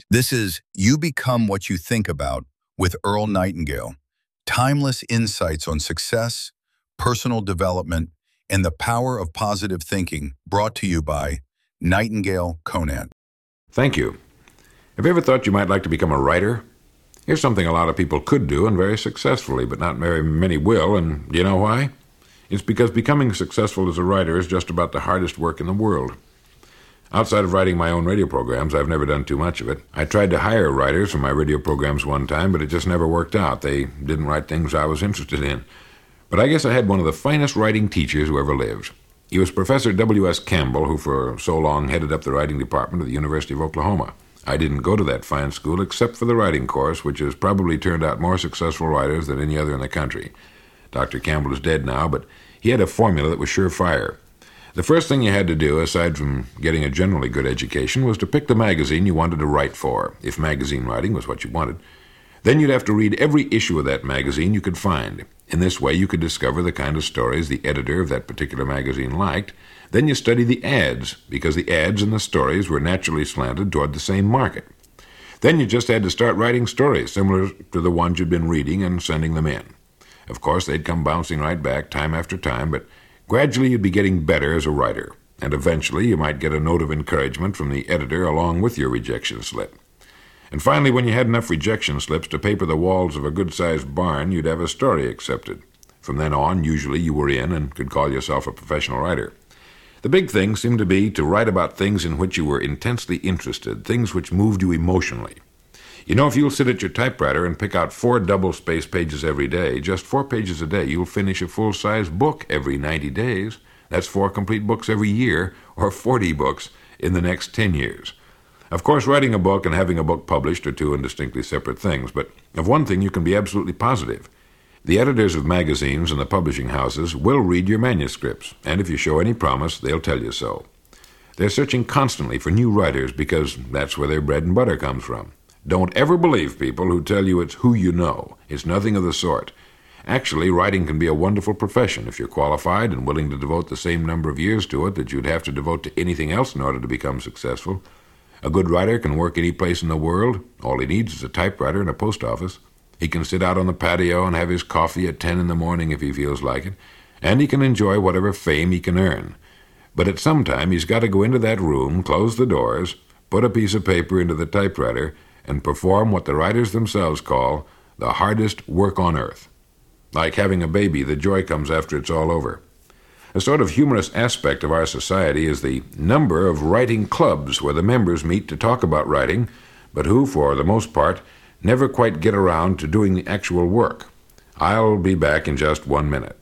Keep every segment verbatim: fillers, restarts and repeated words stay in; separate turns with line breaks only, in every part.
This is You Become What You Think About with Earl Nightingale. Timeless insights on success, personal development, and the power of positive thinking, brought to you by Nightingale Conant.
Thank you. Have you ever thought you might like to become a writer? Here's something a lot of people could do, and very successfully, but not very many will, and do you know why? It's because becoming successful as a writer is just about the hardest work in the world. Outside of writing my own radio programs, I've never done too much of it. I tried to hire writers for my radio programs one time, but it just never worked out. They didn't write things I was interested in. But I guess I had one of the finest writing teachers who ever lived. He was Professor W S Campbell, who for so long headed up the writing department at the University of Oklahoma. I didn't go to that fine school except for the writing course, which has probably turned out more successful writers than any other in the country. Doctor Campbell is dead now, but he had a formula that was surefire. The first thing you had to do, aside from getting a generally good education, was to pick the magazine you wanted to write for, if magazine writing was what you wanted. Then you'd have to read every issue of that magazine you could find. In this way, you could discover the kind of stories the editor of that particular magazine liked. Then you study the ads, because the ads and the stories were naturally slanted toward the same market. Then you just had to start writing stories similar to the ones you'd been reading and sending them in. Of course, they'd come bouncing right back time after time, but gradually you'd be getting better as a writer, and eventually you might get a note of encouragement from the editor along with your rejection slip. And finally, when you had enough rejection slips to paper the walls of a good-sized barn, you'd have a story accepted. From then on, usually you were in and could call yourself a professional writer. The big thing seemed to be to write about things in which you were intensely interested, things which moved you emotionally. You know, if you'll sit at your typewriter and pick out four double-space pages every day, just four pages a day, you'll finish a full-size book every ninety days. That's four complete books every year, or forty books in the next ten years. Of course, writing a book and having a book published are two indistinctly separate things, but of one thing you can be absolutely positive. The editors of magazines and the publishing houses will read your manuscripts, and if you show any promise, they'll tell you so. They're searching constantly for new writers because that's where their bread and butter comes from. Don't ever believe people who tell you it's who you know. It's nothing of the sort. Actually, writing can be a wonderful profession if you're qualified and willing to devote the same number of years to it that you'd have to devote to anything else in order to become successful. A good writer can work any place in the world. All he needs is a typewriter and a post office. He can sit out on the patio and have his coffee at ten in the morning if he feels like it, and he can enjoy whatever fame he can earn. But at some time, he's got to go into that room, close the doors, put a piece of paper into the typewriter, and perform what the writers themselves call the hardest work on earth. Like having a baby, the joy comes after it's all over. A sort of humorous aspect of our society is the number of writing clubs where the members meet to talk about writing, but who, for the most part, never quite get around to doing the actual work. I'll be back in just one minute.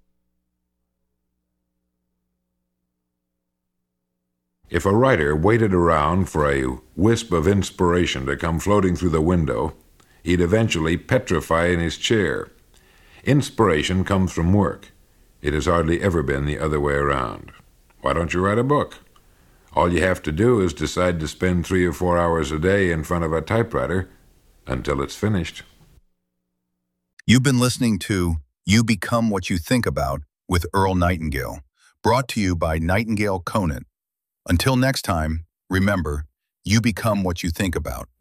If a writer waited around for a wisp of inspiration to come floating through the window, he'd eventually petrify in his chair. Inspiration comes from work. It has hardly ever been the other way around. Why don't you write a book? All you have to do is decide to spend three or four hours a day in front of a typewriter until it's finished.
You've been listening to You Become What You Think About with Earl Nightingale, brought to you by Nightingale Conant. Until next time, remember, you become what you think about.